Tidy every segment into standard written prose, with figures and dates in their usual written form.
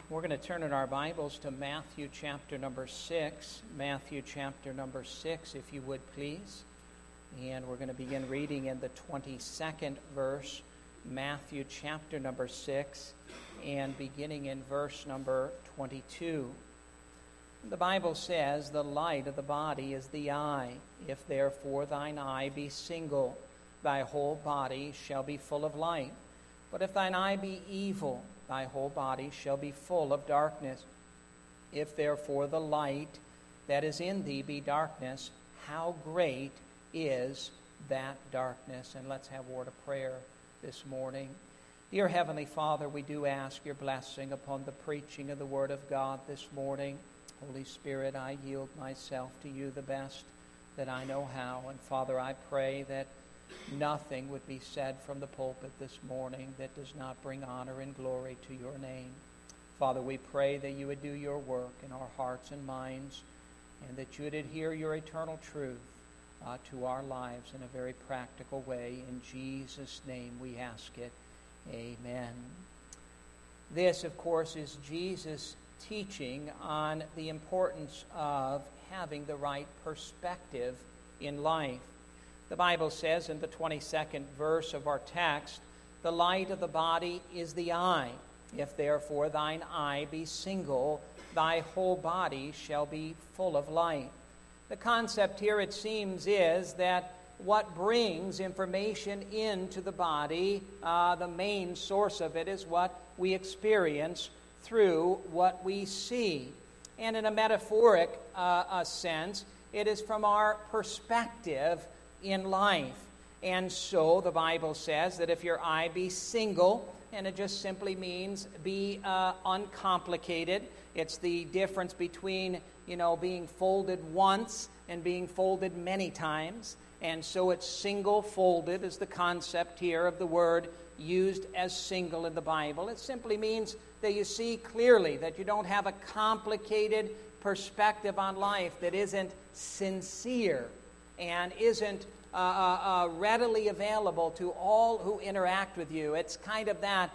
We're going to turn in our Bibles to Matthew chapter number 6. Matthew chapter number 6, if you would please. And we're going to begin reading in the 22nd verse, Matthew chapter number 6, and beginning in verse number 22. The Bible says, "The light of the body is the eye. If therefore thine eye be single, thy whole body shall be full of light. But if thine eye be evil, thy whole body shall be full of darkness. If therefore the light that is in thee be darkness, how great is that darkness?" And let's have a word of prayer this morning. Dear Heavenly Father, we do ask your blessing upon the preaching of the Word of God this morning. Holy Spirit, I yield myself to you the best that I know how. And Father, I pray that nothing would be said from the pulpit this morning that does not bring honor and glory to your name. Father, we pray that you would do your work in our hearts and minds, and that you would adhere your eternal truth to our lives in a very practical way. In Jesus' name we ask it. Amen. This, of course, is Jesus' teaching on the importance of having the right perspective in life. The Bible says in the 22nd verse of our text, "The light of the body is the eye. If therefore thine eye be single, thy whole body shall be full of light." The concept here, it seems, is that what brings information into the body, the main source of it is what we experience through what we see. And in a metaphoric sense, it is from our perspective in life. And so the Bible says that if your eye be single, and it just simply means be uncomplicated. It's the difference between, being folded once and being folded many times. And so it's single-folded is the concept here of the word used as single in the Bible. It simply means that you see clearly, that you don't have a complicated perspective on life that isn't sincere and isn't readily available to all who interact with you. It's kind of that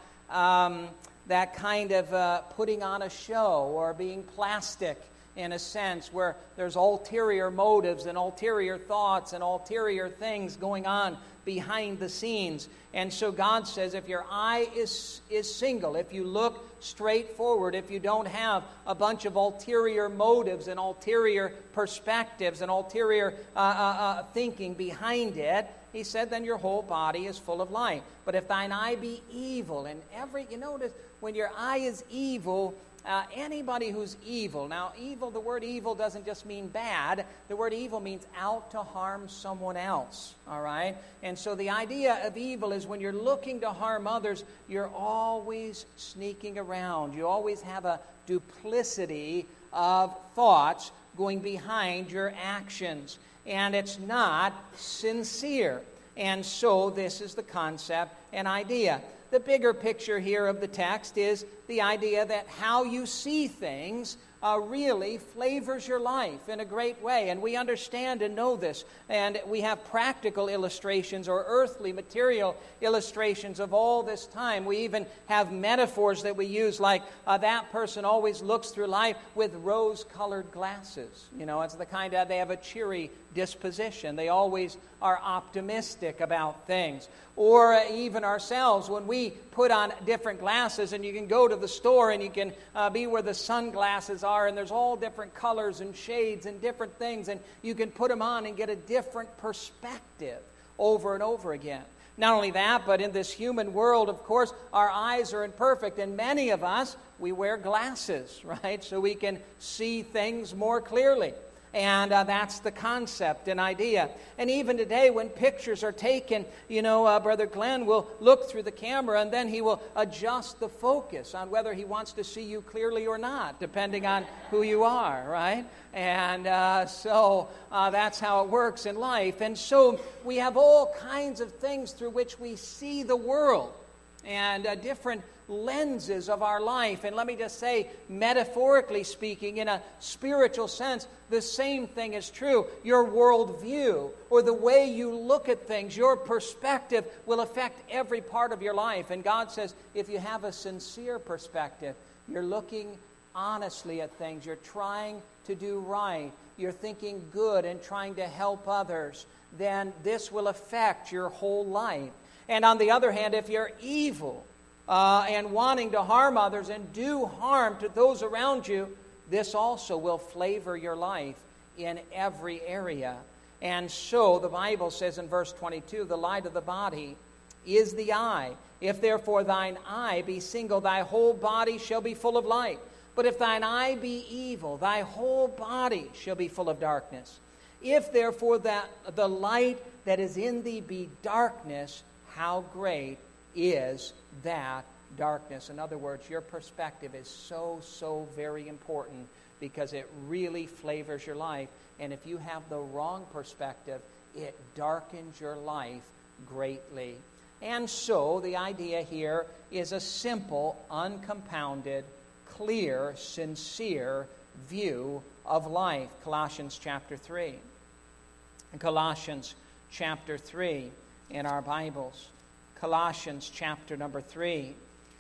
kind of putting on a show or being plastic in a sense, where there's ulterior motives and ulterior thoughts and ulterior things going on behind the scenes. And so God says, if your eye is single, if you look straight forward, if you don't have a bunch of ulterior motives and ulterior perspectives and ulterior thinking behind it, he said, then your whole body is full of light. But if thine eye be evil, and you notice when your eye is evil, anybody who's evil. Now, evil, the word evil doesn't just mean bad. The word evil means out to harm someone else, all right? And so the idea of evil is when you're looking to harm others, you're always sneaking around. You always have a duplicity of thoughts going behind your actions. And it's not sincere. And so this is the concept and idea. The bigger picture here of the text is the idea that how you see things really flavors your life in a great way. And we understand and know this. And we have practical illustrations or earthly material illustrations of all this time. We even have metaphors that we use, like that person always looks through life with rose-colored glasses. It's the kind of, they have a cheery disposition. They always are optimistic about things. Or even ourselves, when we put on different glasses, and you can go to the store and you can be where the sunglasses are, and there's all different colors and shades and different things, and you can put them on and get a different perspective over and over again. Not only that, but in this human world, of course, our eyes are imperfect, and many of us, we wear glasses, right? So we can see things more clearly. And that's the concept and idea. And even today, when pictures are taken, Brother Glenn will look through the camera, and then he will adjust the focus on whether he wants to see you clearly or not, depending on who you are, right? And so that's how it works in life. And so we have all kinds of things through which we see the world. And different lenses of our life. And let me just say, metaphorically speaking, in a spiritual sense, the same thing is true. Your worldview, or the way you look at things, your perspective will affect every part of your life. And God says, if you have a sincere perspective, you're looking honestly at things, you're trying to do right, you're thinking good and trying to help others, then this will affect your whole life. And on the other hand, if you're evil and wanting to harm others and do harm to those around you, this also will flavor your life in every area. And so the Bible says in verse 22, the light of the body is the eye. If therefore thine eye be single, thy whole body shall be full of light. But if thine eye be evil, thy whole body shall be full of darkness. If therefore the light that is in thee be darkness, how great is that darkness? In other words, your perspective is so very important, because it really flavors your life. And if you have the wrong perspective, it darkens your life greatly. And so the idea here is a simple, uncompounded, clear, sincere view of life. Colossians chapter 3. Colossians chapter 3 in our Bibles. Colossians chapter number 3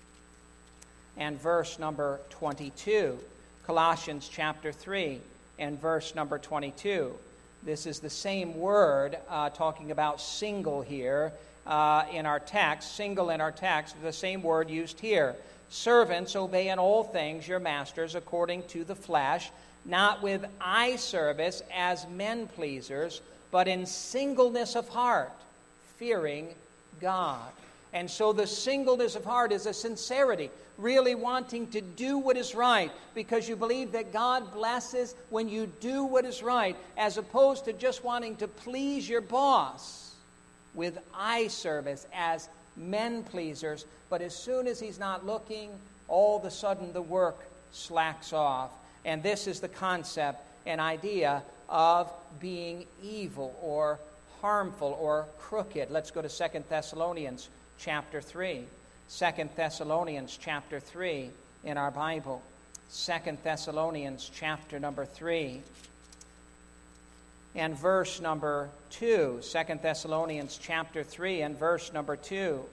and verse number 22. Colossians chapter 3 and verse number 22. This is the same word talking about single here in our text. Single in our text, the same word used here. Servants, obey in all things your masters according to the flesh, not with eye service as men pleasers, but in singleness of heart, fearing God. And so the singleness of heart is a sincerity, really wanting to do what is right, because you believe that God blesses when you do what is right, as opposed to just wanting to please your boss with eye service as men pleasers. But as soon as he's not looking, all of a sudden the work slacks off. And this is the concept and idea of being evil or harmful or crooked. Let's go to 2 Thessalonians chapter 3. 2 Thessalonians chapter 3 in our Bible. 2 Thessalonians chapter number 3 and verse number 2. 2 Thessalonians chapter 3 and verse number 2.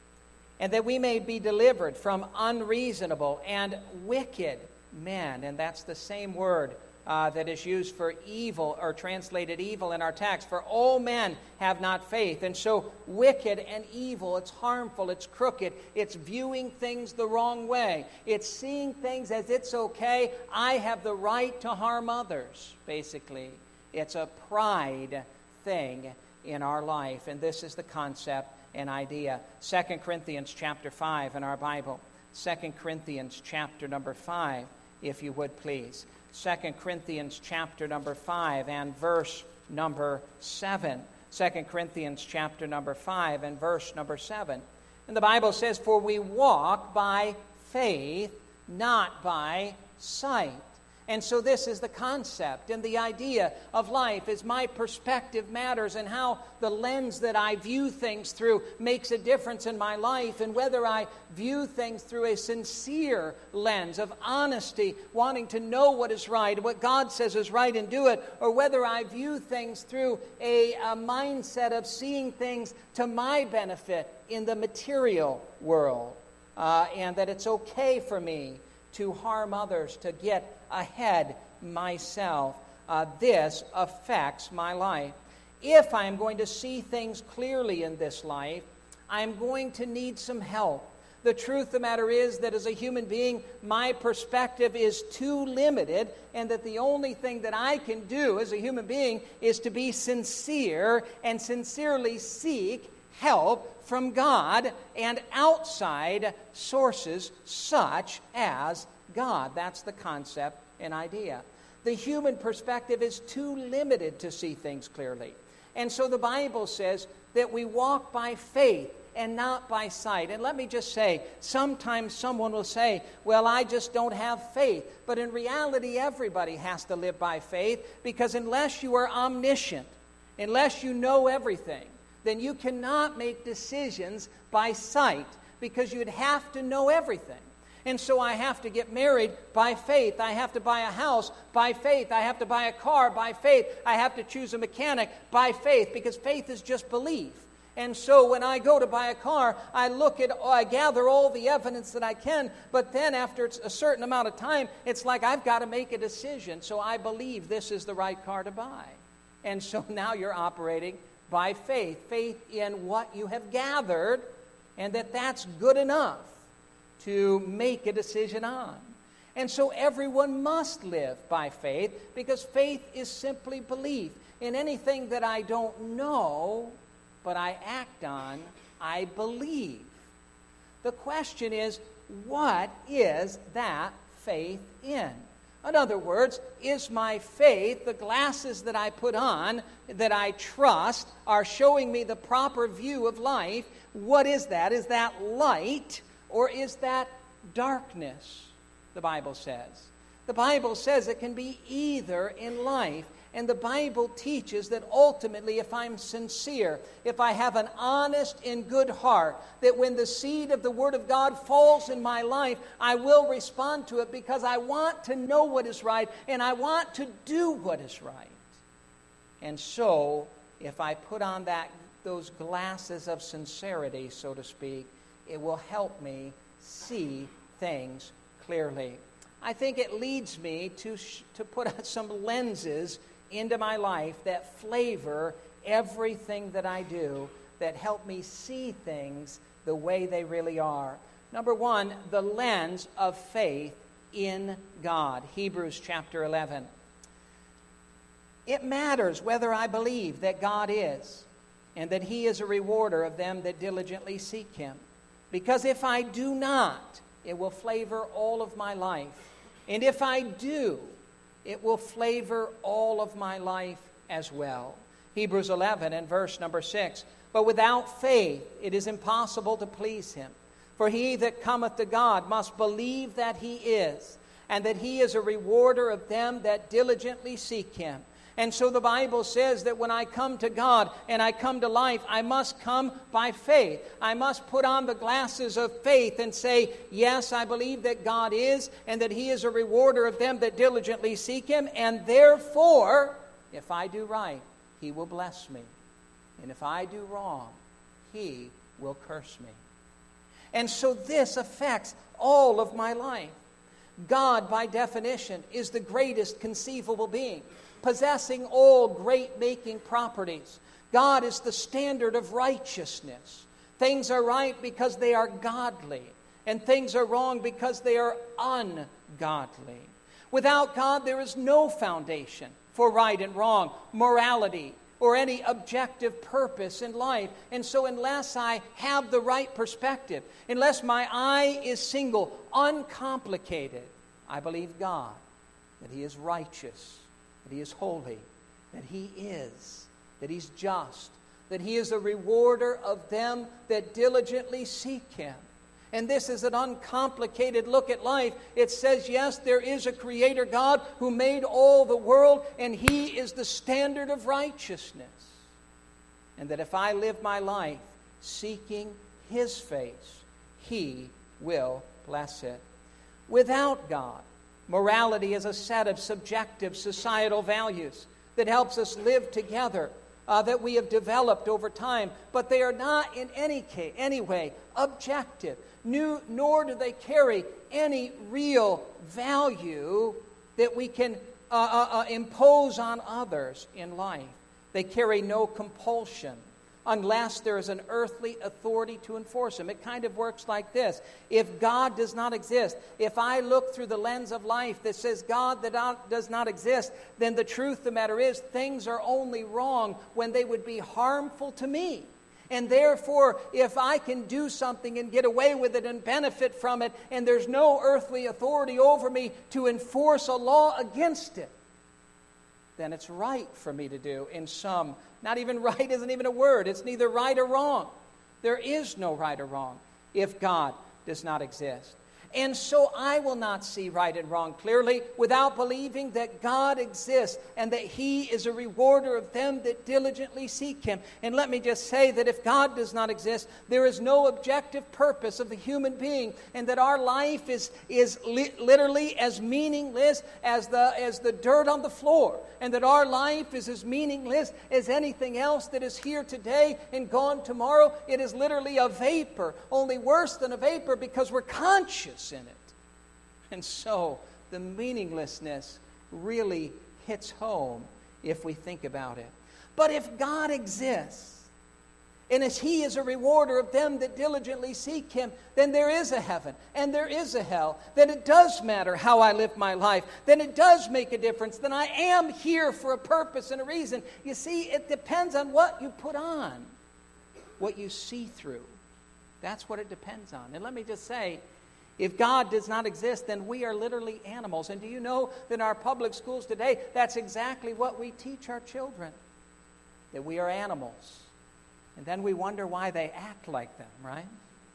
And that we may be delivered from unreasonable and wicked men. And that's the same word that is used for evil, or translated evil in our text. For all men have not faith. And so wicked and evil, it's harmful, it's crooked, it's viewing things the wrong way. It's seeing things as it's okay, I have the right to harm others, basically. It's a pride thing in our life. And this is the concept and idea. 2 Corinthians chapter 5 in our Bible. 2 Corinthians chapter number 5, if you would please. 2 Corinthians chapter number 5 and verse number 7. 2 Corinthians chapter number 5 and verse number 7. And the Bible says, for we walk by faith, not by sight. And so this is the concept and the idea of life, is my perspective matters, and how the lens that I view things through makes a difference in my life, and whether I view things through a sincere lens of honesty, wanting to know what is right, what God says is right, and do it, or whether I view things through a mindset of seeing things to my benefit in the material world, and that it's okay for me to harm others, to get ahead myself. This affects my life. If I'm going to see things clearly in this life, I'm going to need some help. The truth of the matter is that as a human being, my perspective is too limited, and that the only thing that I can do as a human being is to be sincere and sincerely seek help from God and outside sources such as God. That's the concept and idea. The human perspective is too limited to see things clearly. And so the Bible says that we walk by faith and not by sight. And let me just say, sometimes someone will say, well, I just don't have faith. But in reality, everybody has to live by faith, because unless you are omniscient, unless you know everything, then you cannot make decisions by sight, because you'd have to know everything. And so I have to get married by faith. I have to buy a house by faith. I have to buy a car by faith. I have to choose a mechanic by faith, because faith is just belief. And so when I go to buy a car, I gather all the evidence that I can, but then after a certain amount of time, it's like I've got to make a decision. So I believe this is the right car to buy. And so now you're operating by faith in what you have gathered, and that's good enough to make a decision on. And so everyone must live by faith, because faith is simply belief. In anything that I don't know, but I act on, I believe. The question is, what is that faith in? In other words, is my faith, the glasses that I put on, that I trust, are showing me the proper view of life? What is that? Is that light, or is that darkness, the Bible says? The Bible says it can be either in life. And the Bible teaches that ultimately, if I'm sincere, if I have an honest and good heart, that when the seed of the Word of God falls in my life, I will respond to it, because I want to know what is right and I want to do what is right. And so, if I put on those glasses of sincerity, so to speak, it will help me see things clearly. I think it leads me to put some lenses into my life that flavor everything that I do, that help me see things the way they really are. Number one, the lens of faith in God. Hebrews chapter 11. It matters whether I believe that God is, and that He is a rewarder of them that diligently seek Him. Because if I do not, it will flavor all of my life. And if I do, it will flavor all of my life as well. Hebrews 11 and verse number 6. But without faith it is impossible to please Him. For he that cometh to God must believe that He is, and that He is a rewarder of them that diligently seek Him. And so the Bible says that when I come to God and I come to life, I must come by faith. I must put on the glasses of faith and say, yes, I believe that God is, and that He is a rewarder of them that diligently seek Him, and therefore, if I do right, He will bless me. And if I do wrong, He will curse me. And so this affects all of my life. God, by definition, is the greatest conceivable being, possessing all great-making properties. God is the standard of righteousness. Things are right because they are godly, and things are wrong because they are ungodly. Without God, there is no foundation for right and wrong, morality, or any objective purpose in life. And so unless I have the right perspective, unless my eye is single, uncomplicated, I believe God, that He is righteous, that He is holy, that He's just, that He is a rewarder of them that diligently seek Him. And this is an uncomplicated look at life. It says, yes, there is a Creator God who made all the world, and He is the standard of righteousness. And that if I live my life seeking His face, He will bless it. Without God, morality is a set of subjective societal values that helps us live together, that we have developed over time, but they are not in any way objective, nor do they carry any real value that we can impose on others in life. They carry no compulsion unless there is an earthly authority to enforce them. It kind of works like this. If God does not exist, if I look through the lens of life that says God does not exist, then the truth of the matter is things are only wrong when they would be harmful to me. And therefore, if I can do something and get away with it and benefit from it, and there's no earthly authority over me to enforce a law against it, then it's right for me to do in some. Not even right isn't even a word. It's neither right or wrong. There is no right or wrong if God does not exist. And so I will not see right and wrong clearly without believing that God exists and that He is a rewarder of them that diligently seek Him. And let me just say that if God does not exist, there is no objective purpose of the human being, and that our life is literally as meaningless as the dirt on the floor, and that our life is as meaningless as anything else that is here today and gone tomorrow. It is literally a vapor, only worse than a vapor because we're conscious in it. And so the meaninglessness really hits home if we think about it. But if God exists, and as He is a rewarder of them that diligently seek Him, then there is a heaven and there is a hell. Then it does matter how I live my life. Then it does make a difference. Then I am here for a purpose and a reason. You see, it depends on what you put on, what you see through. That's what it depends on. And let me just say, if God does not exist, then we are literally animals. And do you know that in our public schools today, that's exactly what we teach our children, that we are animals. And then we wonder why they act like them, right?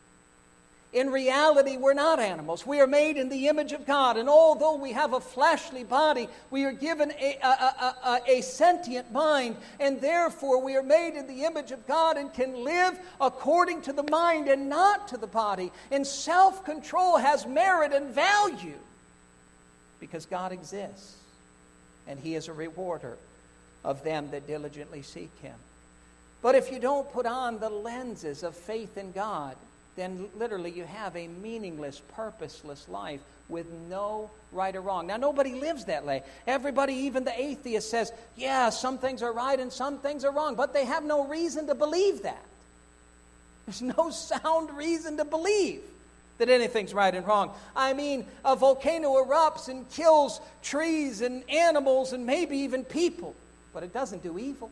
In reality, we're not animals. We are made in the image of God. And although we have a fleshly body, we are given a sentient mind. And therefore, we are made in the image of God and can live according to the mind and not to the body. And self-control has merit and value because God exists. And He is a rewarder of them that diligently seek Him. But if you don't put on the lenses of faith in God, then literally you have a meaningless, purposeless life with no right or wrong. Now, nobody lives that way. Everybody, even the atheist, says, yeah, some things are right and some things are wrong, but they have no reason to believe that. There's no sound reason to believe that anything's right and wrong. I mean, a volcano erupts and kills trees and animals and maybe even people, but it doesn't do evil.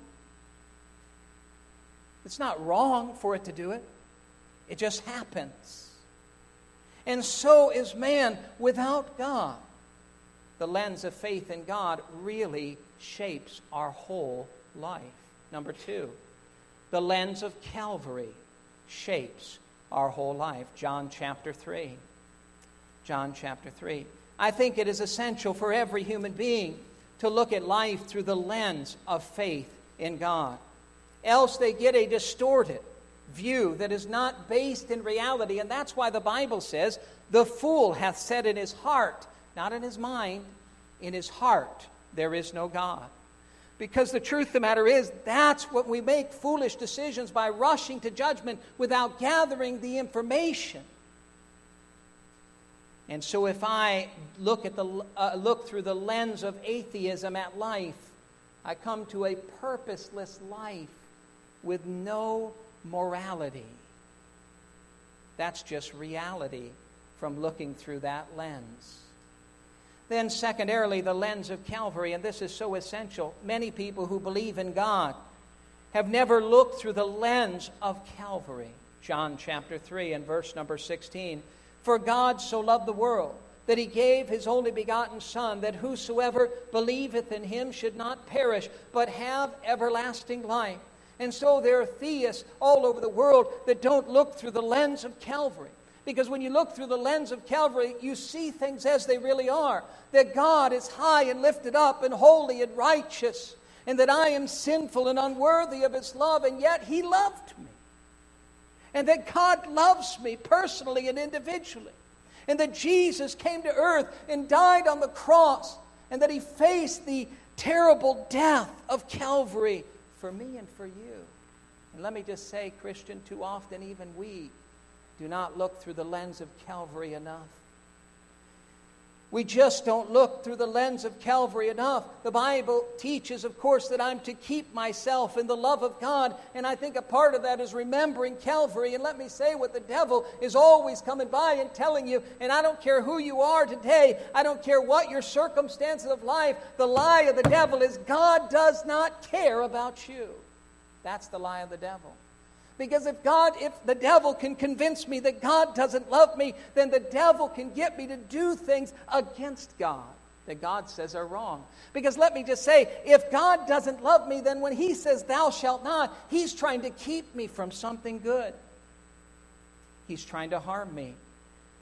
It's not wrong for it to do it. It just happens. And so is man without God. The lens of faith in God really shapes our whole life. Number 2, the lens of Calvary shapes our whole life. John chapter 3. John chapter 3. I think it is essential for every human being to look at life through the lens of faith in God. Else they get a distorted view that is not based in reality. And that's why the Bible says, the fool hath said in his heart, not in his mind, in his heart, there is no God. Because the truth of the matter is, that's what we make foolish decisions by rushing to judgment without gathering the information. And so if I look through the lens of atheism at life, I come to a purposeless life with no morality. That's just reality from looking through that lens. Then secondarily, the lens of Calvary, and this is so essential. Many people who believe in God have never looked through the lens of Calvary. John chapter 3 and verse number 16. For God so loved the world that He gave His only begotten Son, that whosoever believeth in Him should not perish, but have everlasting life. And so there are theists all over the world that don't look through the lens of Calvary. Because when you look through the lens of Calvary, you see things as they really are. That God is high and lifted up and holy and righteous. And that I am sinful and unworthy of His love, and yet He loved me. And that God loves me personally and individually. And that Jesus came to earth and died on the cross. And that He faced the terrible death of Calvary for me and for you. And let me just say, Christian, too often even we do not look through the lens of Calvary enough. We just don't look through the lens of Calvary enough. The Bible teaches, of course, that I'm to keep myself in the love of God, and I think a part of that is remembering Calvary. And let me say what the devil is always coming by and telling you, and I don't care who you are today, I don't care what your circumstances of life, the lie of the devil is God does not care about you. That's the lie of the devil. Because if the devil can convince me that God doesn't love me, then the devil can get me to do things against God that God says are wrong. Because let me just say, if God doesn't love me, then when He says, thou shalt not, He's trying to keep me from something good. He's trying to harm me.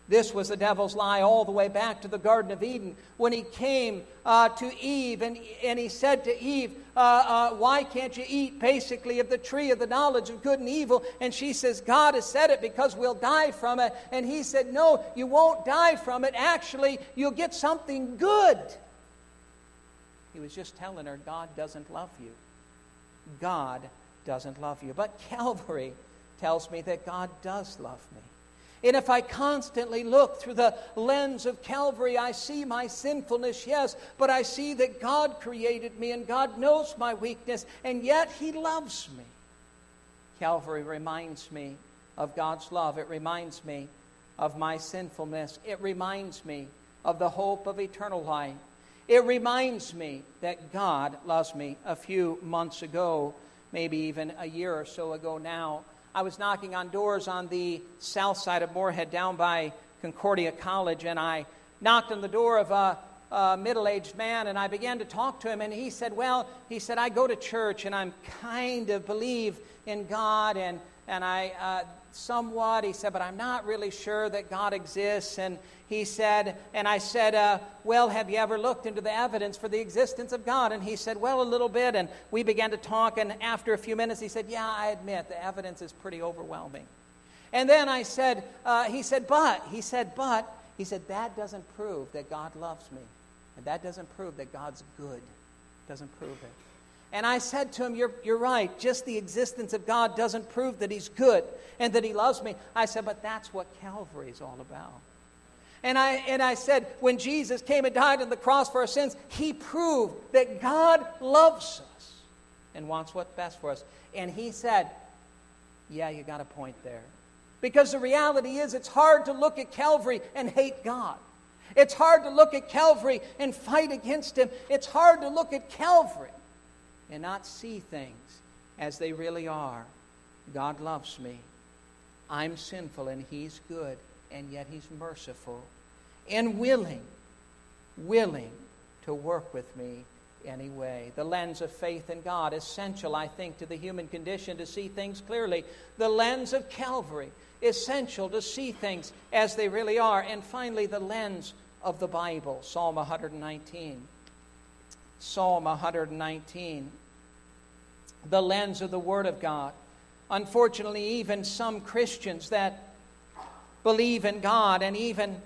This was the devil's lie all the way back to the Garden of Eden when he came to Eve and he said to Eve, why can't you eat basically of the tree of the knowledge of good and evil? And she says, God has said it because we'll die from it. And he said, no, you won't die from it. Actually, you'll get something good. He was just telling her, God doesn't love you. God doesn't love you. But Calvary tells me that God does love me. And if I constantly look through the lens of Calvary, I see my sinfulness, yes, but I see that God created me and God knows my weakness, and yet He loves me. Calvary reminds me of God's love. It reminds me of my sinfulness. It reminds me of the hope of eternal life. It reminds me that God loves me. A few months ago, maybe even a year or so ago now, I was knocking on doors on the south side of Moorhead down by Concordia College, and I knocked on the door of a middle-aged man, and I began to talk to him, and he said, I go to church, and I'm kind of believe in God, and I somewhat, he said, but I'm not really sure that God exists. And he said, and I said, have you ever looked into the evidence for the existence of God? And he said, a little bit. And we began to talk, and after a few minutes, he said, yeah, I admit the evidence is pretty overwhelming. And then I said, he said, that doesn't prove that God loves me. And that doesn't prove that God's good. It doesn't prove it. And I said to him, you're right. Just the existence of God doesn't prove that He's good and that He loves me. I said, but that's what Calvary is all about. And I said, when Jesus came and died on the cross for our sins, He proved that God loves us and wants what's best for us. And he said, yeah, you got a point there. Because the reality is it's hard to look at Calvary and hate God. It's hard to look at Calvary and fight against Him. It's hard to look at Calvary and not see things as they really are. God loves me. I'm sinful and He's good, and yet He's merciful and willing to work with me anyway. The lens of faith in God, essential, I think, to the human condition to see things clearly. The lens of Calvary, essential to see things as they really are. And finally, the lens of the Bible, Psalm 119. Psalm 119, the lens of the Word of God. Unfortunately, even some Christians that believe in God and even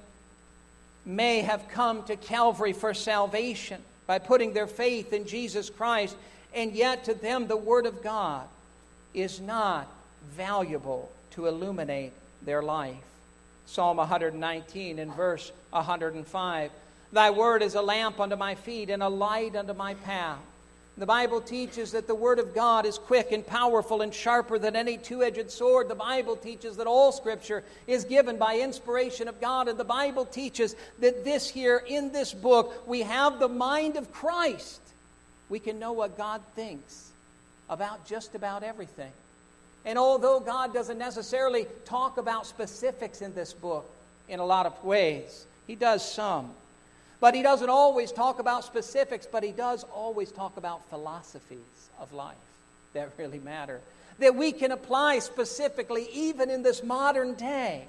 may have come to Calvary for salvation by putting their faith in Jesus Christ, and yet to them the Word of God is not valuable to illuminate their life. Psalm 119 and verse 105. Thy word is a lamp unto my feet and a light unto my path. The Bible teaches that the Word of God is quick and powerful and sharper than any two-edged sword. The Bible teaches that all Scripture is given by inspiration of God. And the Bible teaches that in this book, we have the mind of Christ. We can know what God thinks about just about everything. And although God doesn't necessarily talk about specifics in this book in a lot of ways, He does some. But He doesn't always talk about specifics, but He does always talk about philosophies of life that really matter, that we can apply specifically even in this modern day.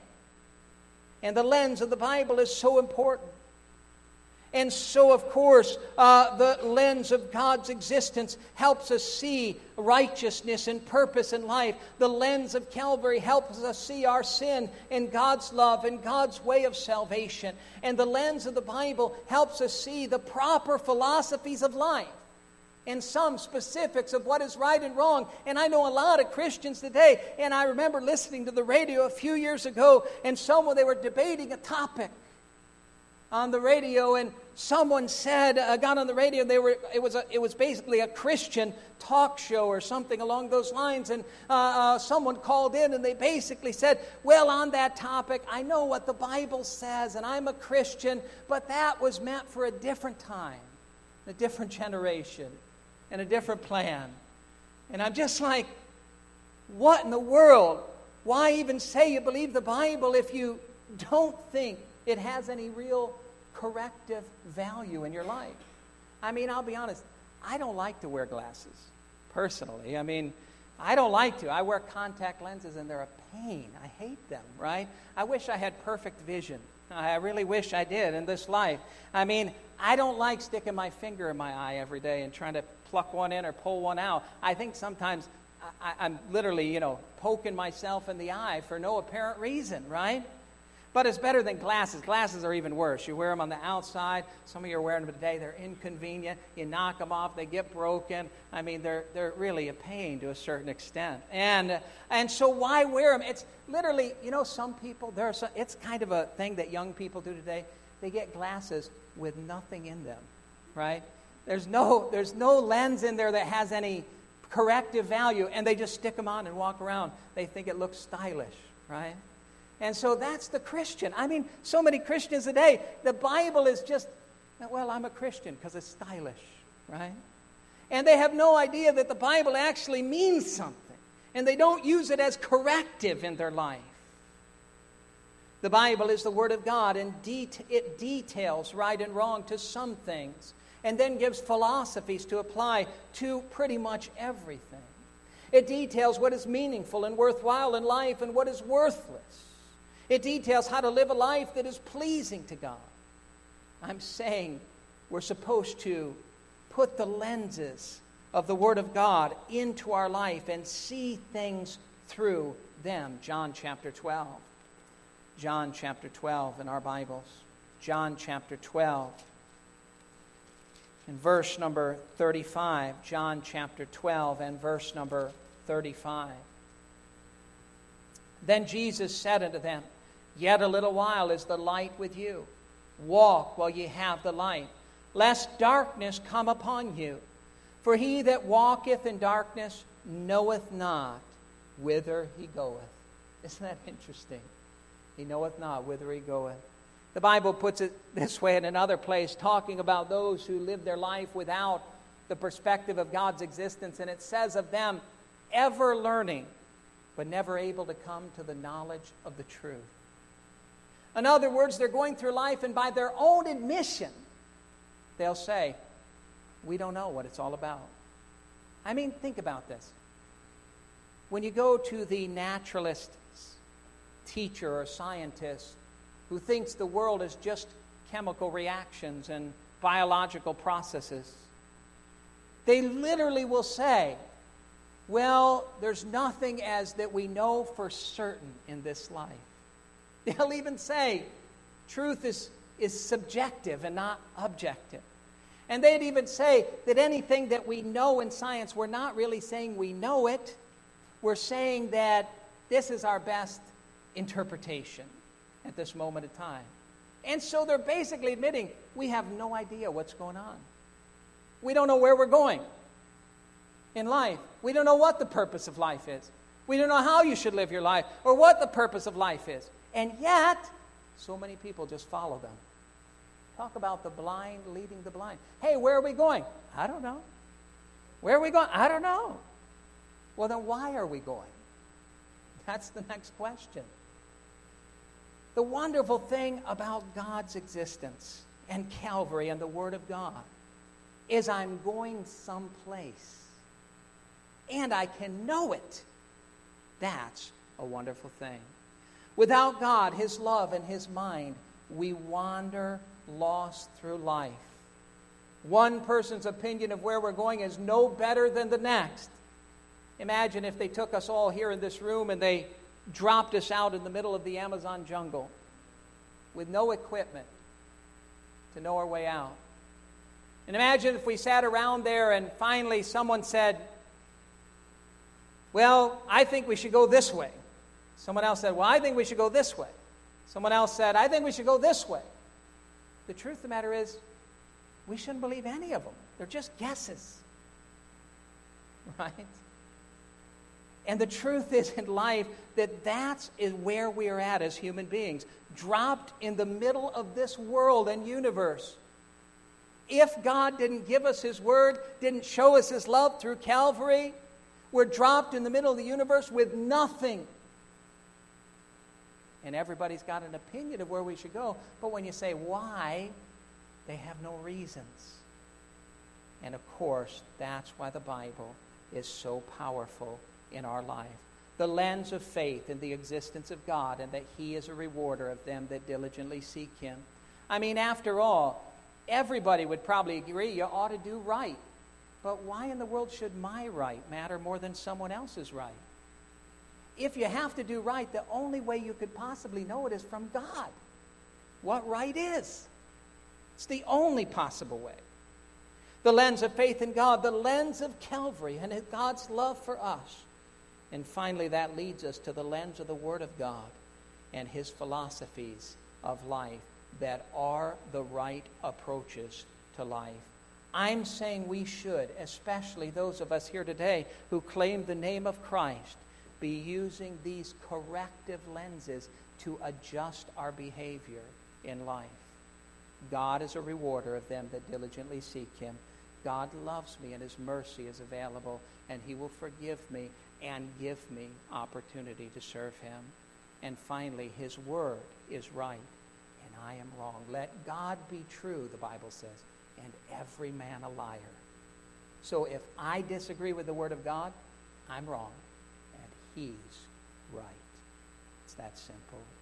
And the lens of the Bible is so important. And so, of course, the lens of God's existence helps us see righteousness and purpose in life. The lens of Calvary helps us see our sin and God's love and God's way of salvation. And the lens of the Bible helps us see the proper philosophies of life and some specifics of what is right and wrong. And I know a lot of Christians today, and I remember listening to the radio a few years ago, and they were debating a topic on the radio, and someone said, got on the radio, it was basically a Christian talk show or something along those lines, and someone called in and they basically said, well, on that topic, I know what the Bible says, and I'm a Christian, but that was meant for a different time, a different generation, and a different plan. And I'm just like, what in the world? Why even say you believe the Bible if you don't think it has any real corrective value in your life? I mean, I'll be honest, I don't like to wear glasses, personally. I mean, I don't like to. I wear contact lenses, and they're a pain. I hate them, right? I wish I had perfect vision. I really wish I did in this life. I mean, I don't like sticking my finger in my eye every day and trying to pluck one in or pull one out. I think sometimes I'm literally, poking myself in the eye for no apparent reason, right? But it's better than glasses. Glasses are even worse. You wear them on the outside. Some of you are wearing them today. They're inconvenient. You knock them off. They get broken. I mean, they're really a pain to a certain extent. And so why wear them? It's literally, some people, it's kind of a thing that young people do today. They get glasses with nothing in them, right? There's no lens in there that has any corrective value, and they just stick them on and walk around. They think it looks stylish, right? And so that's the Christian. I mean, so many Christians today, the Bible is just, well, I'm a Christian because it's stylish, right? And they have no idea that the Bible actually means something. And they don't use it as corrective in their life. The Bible is the Word of God, and it details right and wrong to some things, and then gives philosophies to apply to pretty much everything. It details what is meaningful and worthwhile in life and what is worthless. It details how to live a life that is pleasing to God. I'm saying we're supposed to put the lenses of the Word of God into our life and see things through them. John chapter 12. John chapter 12 in our Bibles. John chapter 12. In verse number 35. John chapter 12 and verse number 35. Then Jesus said unto them, Yet a little while is the light with you. Walk while ye have the light, lest darkness come upon you. For he that walketh in darkness knoweth not whither he goeth. Isn't that interesting? He knoweth not whither he goeth. The Bible puts it this way in another place, talking about those who live their life without the perspective of God's existence. And it says of them, ever learning, but never able to come to the knowledge of the truth. In other words, they're going through life, and by their own admission, they'll say, we don't know what it's all about. I mean, think about this. When you go to the naturalist teacher or scientist who thinks the world is just chemical reactions and biological processes, they literally will say, well, there's nothing as that we know for certain in this life. They'll even say truth is subjective and not objective. And they'd even say that anything that we know in science, we're not really saying we know it. We're saying that this is our best interpretation at this moment in time. And so they're basically admitting we have no idea what's going on. We don't know where we're going in life. We don't know what the purpose of life is. We don't know how you should live your life or what the purpose of life is. And yet, so many people just follow them. Talk about the blind leading the blind. Hey, where are we going? I don't know. Where are we going? I don't know. Well, then why are we going? That's the next question. The wonderful thing about God's existence and Calvary and the Word of God is I'm going someplace, and I can know it. That's a wonderful thing. Without God, His love, and His mind, we wander lost through life. One person's opinion of where we're going is no better than the next. Imagine if they took us all here in this room and they dropped us out in the middle of the Amazon jungle with no equipment to know our way out. And imagine if we sat around there and finally someone said, well, I think we should go this way. Someone else said, well, I think we should go this way. Someone else said, I think we should go this way. The truth of the matter is, we shouldn't believe any of them. They're just guesses. Right? And the truth is in life that that's where we are at as human beings, dropped in the middle of this world and universe. If God didn't give us His Word, didn't show us His love through Calvary, we're dropped in the middle of the universe with nothing. And everybody's got an opinion of where we should go. But when you say why, they have no reasons. And of course, that's why the Bible is so powerful in our life. The lens of faith in the existence of God and that He is a rewarder of them that diligently seek Him. I mean, after all, everybody would probably agree you ought to do right. But why in the world should my right matter more than someone else's right? If you have to do right, the only way you could possibly know it is from God. What right is? It's the only possible way. The lens of faith in God, the lens of Calvary and God's love for us. And finally, that leads us to the lens of the Word of God and His philosophies of life that are the right approaches to life. I'm saying we should, especially those of us here today who claim the name of Christ, be using these corrective lenses to adjust our behavior in life. God is a rewarder of them that diligently seek Him. God loves me and His mercy is available, and He will forgive me and give me opportunity to serve Him. And finally, His word is right and I am wrong. Let God be true, the Bible says, and every man a liar. So if I disagree with the Word of God, I'm wrong, and He's right. It's that simple.